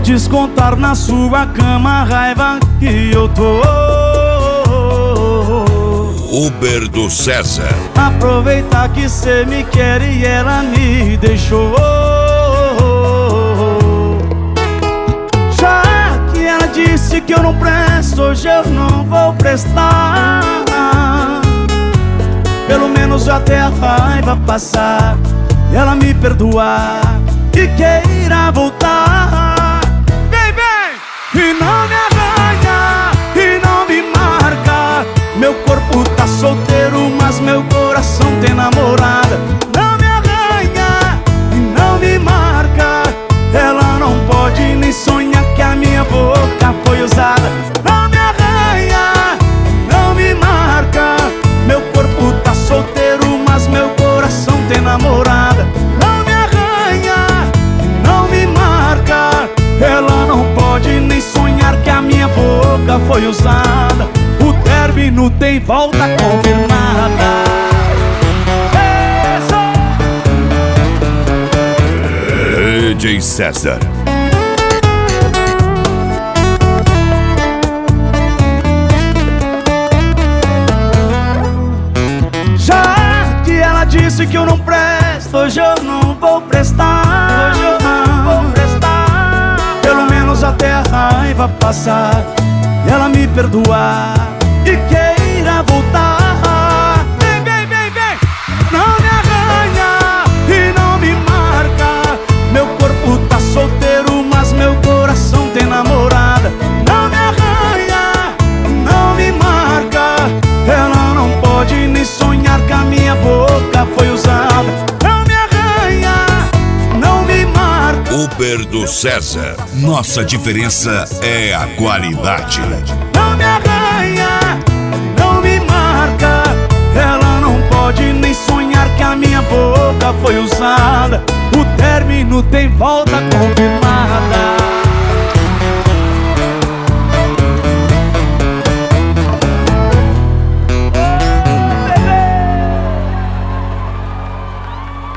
descontar na sua cama a raiva que eu tô. Uber do César. Aproveitar que cê me quer e ela me deixou. Já que ela disse que eu não presto, hoje eu não vou prestar. Pelo menos até a raiva passar e ela me perdoar e queira voltar. Vem, vem! E não me arranha, e não me marca. Meu corpo tá solteiro, mas meu coração tem namorada. Não me arranha e não me marca. Ela não pode nem sonhar que a minha boca foi usada. Não me arranha, não me marca. Meu corpo tá solteiro, mas meu coração tem namorada. Não me arranha, não me marca. Ela não pode nem sonhar que a minha boca foi usada. O término tem volta confirmada. DJ César. Já que ela disse que eu não presto, hoje eu não vou prestar. Hoje eu não vou prestar. Pelo menos até a raiva passar e ela me perdoar e queira voltar. Vem, vem, vem, vem! Não me arranha e não me marca. Meu corpo tá solteiro, mas meu coração tem namorada. Não me arranha, não me marca. Ela não pode nem sonhar que a minha boca foi usada. Não me arranha, não me marca. Uber do César. Nossa diferença é a qualidade. Não me arranha, não me marca. Ela não pode nem sonhar que a minha boca foi usada. O término tem volta confirmada.